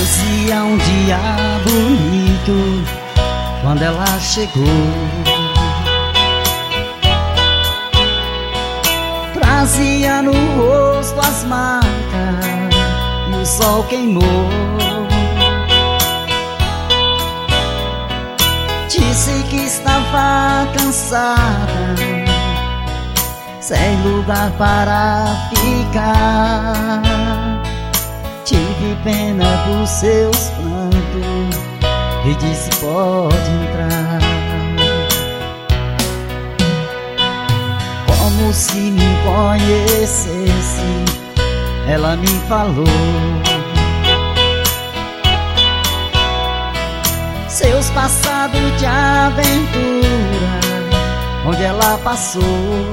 Fazia um dia bonito quando ela chegou. Trazia no rosto as marcas e o sol queimou. Disse que estava cansada, sem lugar para ficar. Tive pena dos seus prantos e disse: pode entrar. Como se me conhecesse, ela me falou seus passados de aventura, onde ela passou.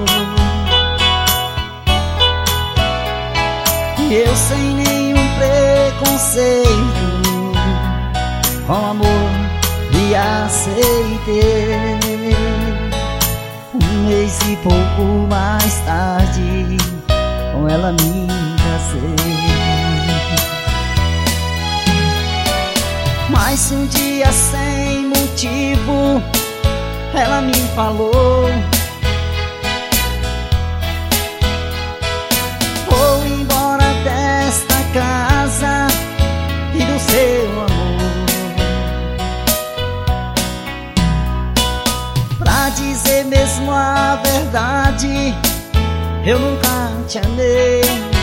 E eu sem nenhum preconceito, com amor lhe aceitei. Um mês e pouco mais tarde, com ela me casei. Mas um dia sem motivo, ela me falou: vou embora desta casa e do seu amor. Pra dizer mesmo a verdade, eu nunca te amei.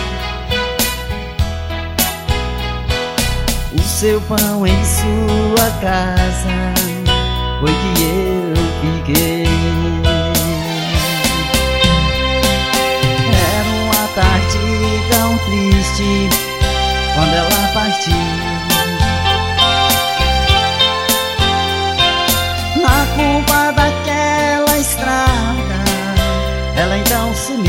O seu pão em sua casa foi que eu fiquei. Era uma tarde tão triste quando ela partiu. Na curva daquela estrada, ela então sumiu.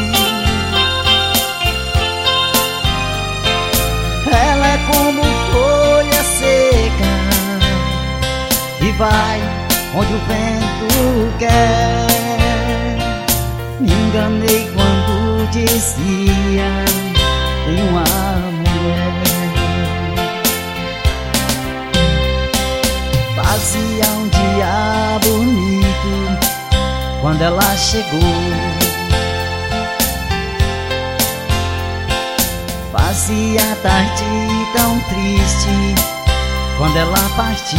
Ela é como folha seca e vai onde o vento quer. Me enganei quando dizia: tem uma mulher. Fazia um dia bonito quando ela chegou. Fazia a tarde tão triste quando ela partiu.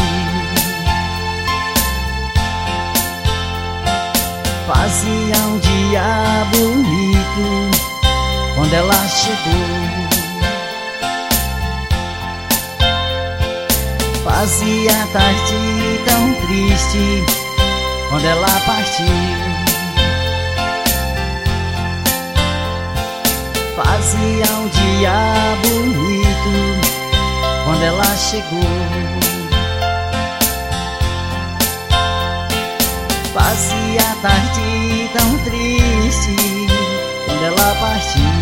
Fazia um dia bonito quando ela chegou. Fazia a tarde tão triste quando ela partiu. Fazia um dia bonito quando ela chegou. Fazia a tarde tão triste quando ela partiu.